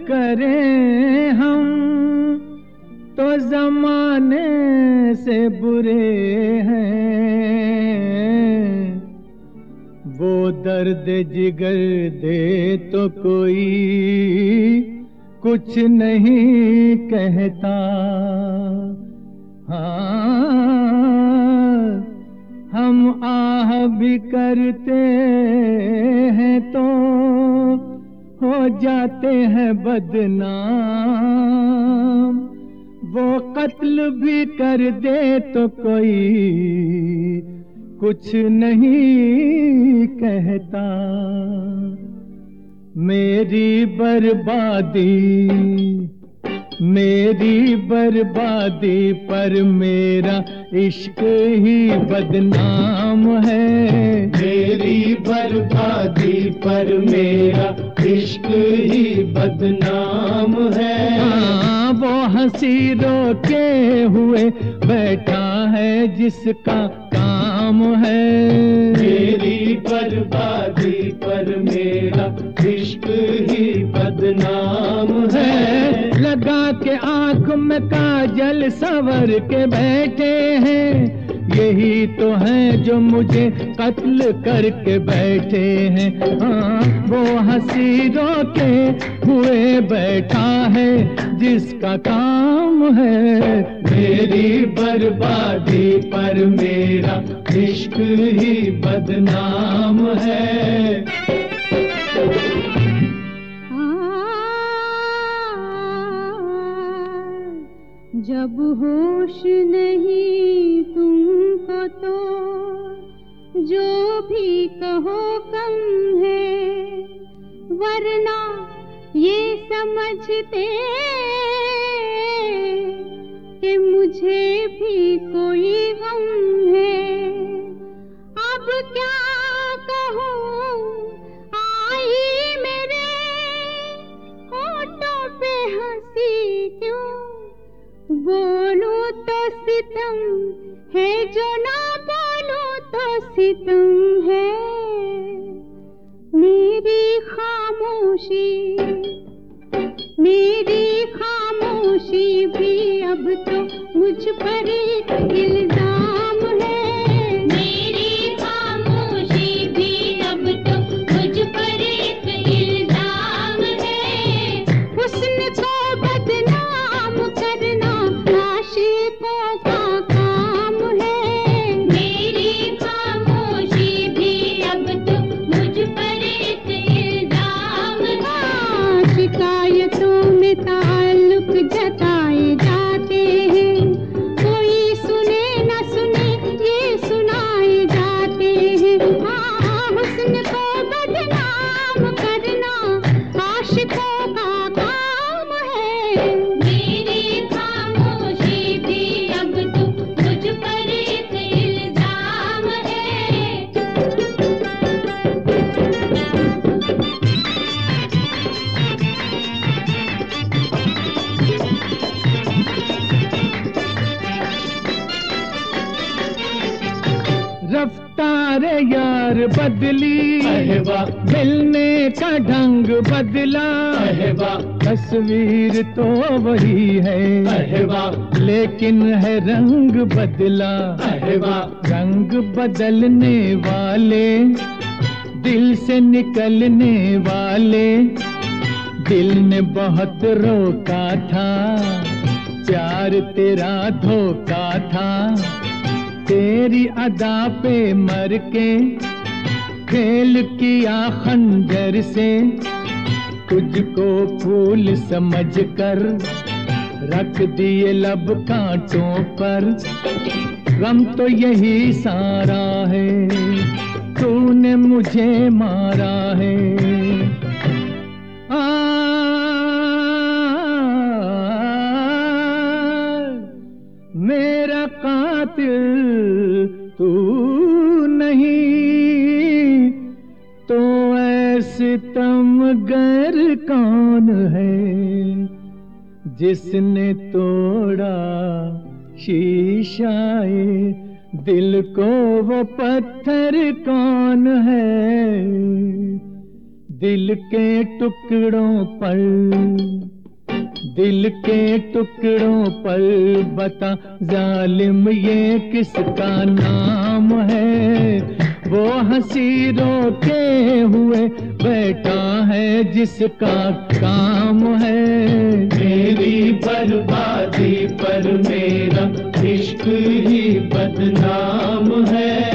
करें हम तो जमाने से बुरे हैं, वो दर्द जिगर दे तो कोई कुछ नहीं कहता। हाँ, हम आह भी करते हैं तो हो जाते हैं बदनाम, वो कत्ल भी कर दे तो कोई कुछ नहीं कहता। मेरी बर्बादी पर मेरा इश्क ही बदनाम है। मेरी बर्बादी पर मेरा इश्क ही बदनाम है। हाँ, वो हंसी रोके हुए बैठा है जिसका काम है। मेरी बर्बादी पर मेरा इश्क ही बदनाम है। लगा के आंख में काजल संवर के बैठे हैं, यही तो हैं जो मुझे कत्ल करके बैठे हैं। हाँ, वो हंसी रोके हुए बैठा है जिसका काम है। मेरी बर्बादी पर मेरा इश्क ही बदनाम है। जब होश नहीं तुमको तो जो भी कहो कम है, वरना ये समझते कि मुझे भी कोई गम है। अब क्या कहूँ, आई मेरे होठों पे हंसी क्यों, बोलूं तो सितम है, जो ना बोलूं तो सितम है। मेरी खामोशी भी अब तो मुझ पर एक इल्जाम है। मेरी खामोशी भी अब तो मुझ पर एक इल्जाम है। हुस्न को बदनाम करना आशिकों का काम है। मेरी खामोशी भी अब तो मुझ पर एक इल्जाम है। शिकायतों में ताल्लुक जताए जाते हैं, कोई सुने न सुने ये सुनाए जाते हैं। हाँ, हुस्न को बदनाम करना आशिकों का काम है। मेरी खामोशी भी अब तो मुझ पर एक इल्जाम है। रफ्तार यार बदली, अहवा मिलने का ढंग बदला, अहवा तस्वीर तो वही है, अहवा लेकिन है रंग बदला। अहवा रंग बदलने वाले, दिल से निकलने वाले, दिल ने बहुत रोका था, प्यार तेरा धोखा था। तेरी अदा पे मर के खेल किया खंजर से, तुझको फूल समझकर रख दिए लब कांटों पर। गम तो यही सारा है, तूने मुझे मारा है। मेरा कातिल तू नहीं तो ऐसे सितमगर कौन है, जिसने तोड़ा शीशाए दिल को वो पत्थर कौन है। दिल के टुकड़ों पर, दिल के टुकड़ों पर बता जालिम ये किसका नाम है। वो हंसी रोके हुए बैठा है जिसका काम है। मेरी बर्बादी पर मेरा इश्क ही बदनाम है।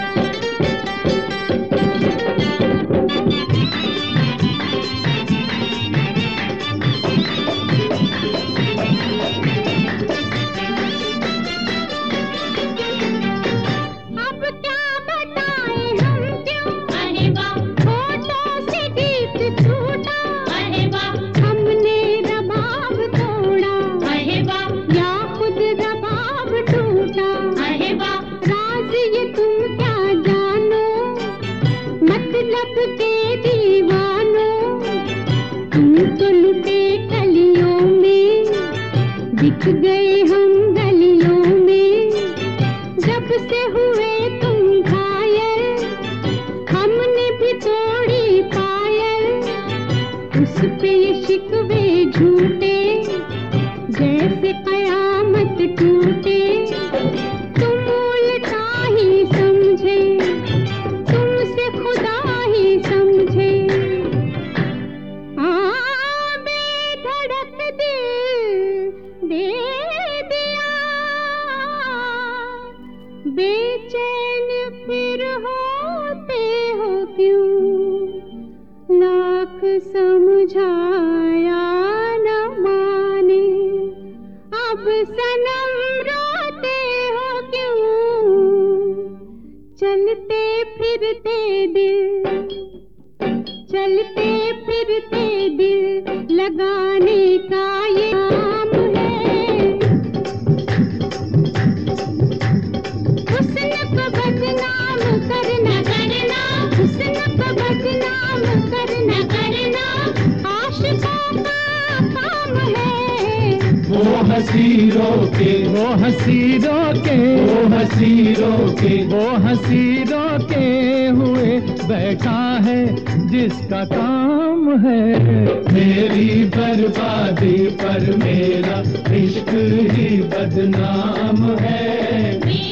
दिख गए हम गलियों में, जब से हुए तुम घायल, हमने भी तोड़ी पायल। उस पे ये शिकवे झूठे, जैसे कयामत टूटे। तुम उल्टा ही समझे, तुमसे खुदा ही समझे। बेधड़क दिल दे दिया, बेचैन फिर होते हो क्यों। लाख समझाया न माने, अब सनम रोते हो क्यों। चलते फिरते दिल, चलते फिरते दिल लगाने का ये काम है। हुस्न को बदनाम करना करना, हुस्न को बदनाम करना करना, आशिकों का काम है। वो हंसी रोके, वो हंसी रोके, वो हंसी रोके, वो हंसी रोके हुए बैठा है जिसका काम है। मेरी बर्बादी पर मेरा इश्क ही बदनाम है।